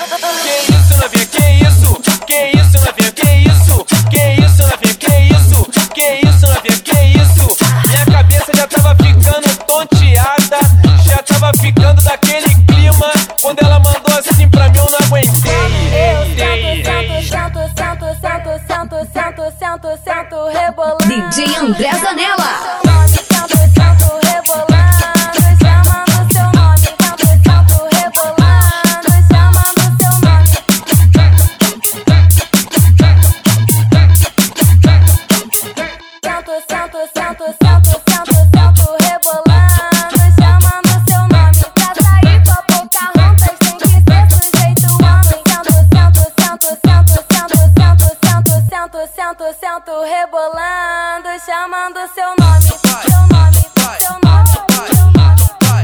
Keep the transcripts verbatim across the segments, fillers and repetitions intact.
Que isso, novinha, que isso? Que isso, novinha, que isso? Que isso, novinha, que isso? Que isso, novinha, que isso? Minha cabeça já tava ficando tonteada, já tava ficando daquele clima. Quando ela mandou assim pra mim eu não aguentei. Sento, sento, sento, sento, sento, sento, sento, rebolando. D J André Zanella. Sento, sento, rebolando, chamando seu nome. Sento, sento, rebolando, chamando seu nome. Sento, sento, sento, sento, sento, sento, rebolando, chamando seu nome. Pra sair com a Pocahontas tem que ser sujeito homem. Sento, sento, sento, sento, sento, sento, sento, sento, sento, rebolando, chamando seu nome. Seu nome, seu nome, seu nome.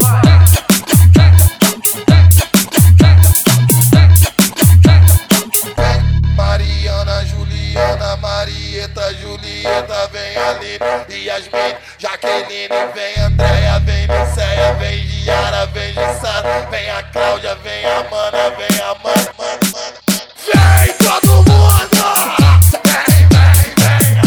Mariana, Juliana, Marieta, Julieta, vem Aline, Yasmin, Jaqueline, vem Andréia, vem Niceia, vem Giara, vem Gissara, vem a Cláudia, vem a Mana, vem a Mana, Mana, Mana. Vem todo mundo! Vem, vem, vem!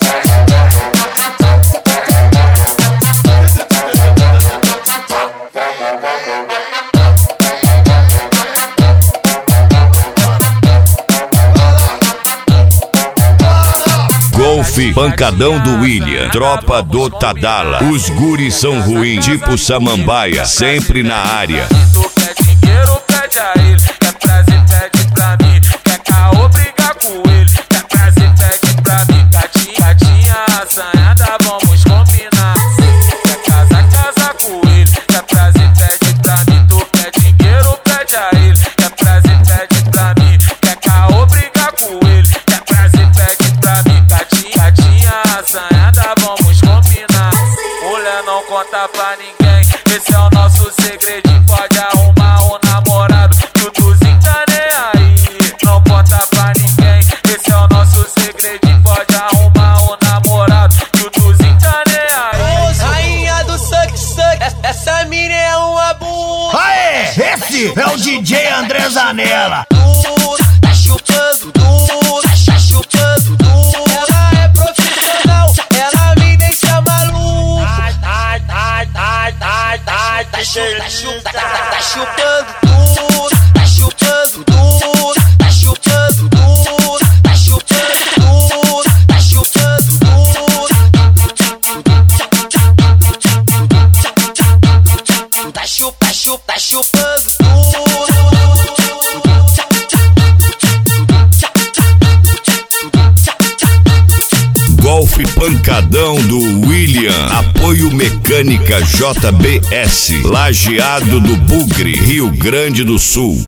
Golfe, pancadão do William, tropa do Tadala. Os guris são ruins, tipo Samambaia, sempre na área. Tu quer dinheiro, pede a ele. Quer prazer, pede pra mim. Quer caô, briga com ele. Quer prazer, pede pra mim. Gatinha, gatinha, assanhada, vamos combinar. Quer casar, casa com ele. Quer prazer, pede pra mim. Tu quer dinheiro, pede a ele. Quer prazer, pede pra mim. Quer caô, briga com ele. Quer prazer, pede pra mim. Gatinha, gatinha, assanhada, vamos combinar. Mulher não conta pra ninguém. Esse é o nosso segredinho. Pode arrumar um namorado que o Tuzinho tá nem aí. Não conta pra ninguém. Esse é o nosso segredinho. Pode arrumar um namorado que o Tuzinho tá nem aí. Rainha do suck suck, essa mina é um abuso. Aê, esse é o D J André Zanella. Tudo, tá chutando tudo, tá chutando tudo. Ela é profissional, ela me deixa maluco. Ai, ai, ai, ai, ai, ai, tá chutando, tá chutando tudo, tá chutando tudo, tá chutando tudo, tá chutando tudo, tá chutando tudo. Tá chup, tá chup, tá chupando tudo. Golfe, pancadão do William. Apoio Mecânica J B S. Lajeado do Bugre, Rio Grande do Sul.